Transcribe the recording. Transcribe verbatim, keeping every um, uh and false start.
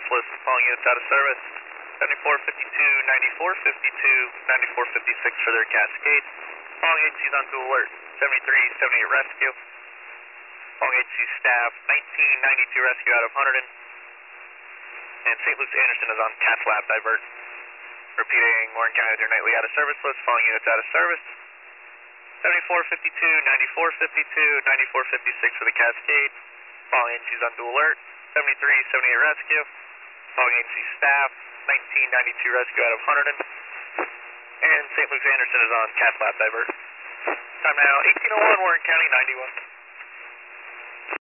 service list, calling units out of service. seventy-four fifty-two, ninety-four fifty-two, ninety-four fifty-six for their Cascade. Calling agencies on dual alert. seventy-three seventy-eight rescue. Calling agency staff, nineteen ninety-two rescue out of Hunterdon. And Saint Luke's Anderson is on Cath Lab divert. Repeating, Warren County with your nightly out of service list, calling units out of service. seventy-four fifty-two, ninety-four fifty-two, ninety-four fifty-six for the Cascade. Calling agencies on dual alert. seventy-three seventy-eight rescue. Calling agency staff, nineteen ninety-two rescue out of Hunterdon. And Saint Luke's Anderson is on Cath Lab divert. Time now, eighteen oh one, Warren County, ninety-one.